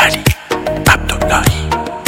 علی عبداللهی.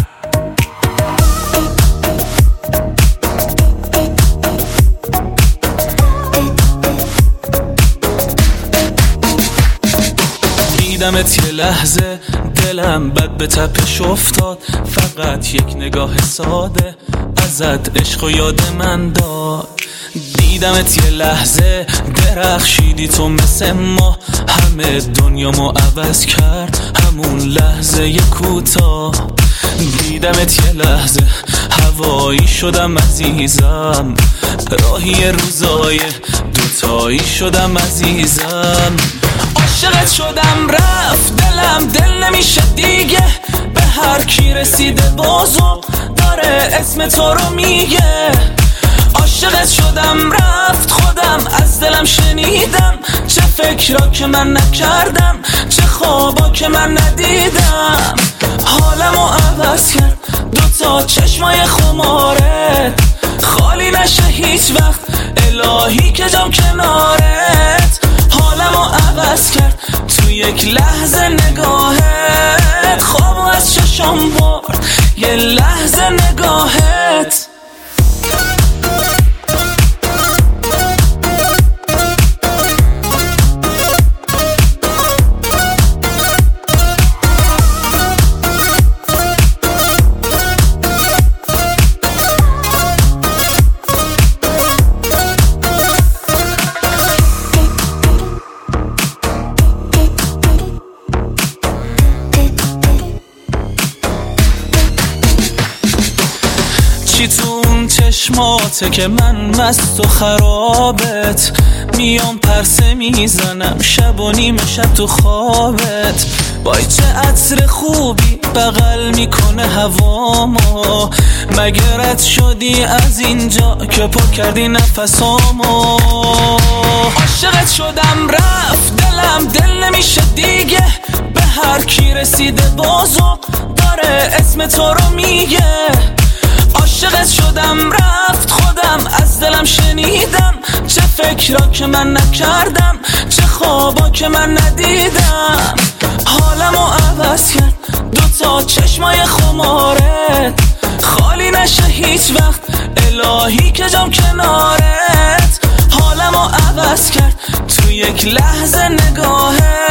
دیدمت یه لحظه دلم بد به تپش افتاد، فقط یک نگاه ساده ازت عشق و یاد من داد. دیدمت یه لحظه درخشیدی تو مثل ما، همه دنیامو عوض کرد همون لحظه کوتاه. دیدمت یه لحظه هوایی شدم عزیزم، راهی روزای دوتایی شدم عزیزم. عاشقت شدم رفت دلم، دل نمیشه دیگه به هر کی رسیده بازم داره اسم تو رو میگه. عاشقت شدم رفت خودم از دلم شنیدم، چه فکرا که من نکردم، چه خوابا که من ندیدم. حالمو عوض کرد دوتا چشمای خمارت، خالی نشه هیچ وقت الهی که جام کنارت. حالمو عوض کرد تو یک لحظه نگاهت، خوابو از چشم برد یه لحظه نگاهت. چی تو اون چشماته که من مست و خرابت، میام پرسه میزنم شب و نیمه شب تو خوابت. وای چه عطر خوبی بغل میکنه هوامو، مگه رد شدی از اینجا که پر کردی نفسامو. عاشقت شدم رفت دلم، دل نمیشه دیگه به هر کی رسیده بازم داره اسم تو رو میگه. عاشقت شدم رفت خودم از دلم شنیدم، چه فکرا که من نکردم، چه خوابا که من ندیدم. حالمو عوض کرد دوتا چشمای خمارت، خالی نشه هیچ وقت الهی که جام کنارت. حالمو عوض کرد تو یک لحظه نگاهت،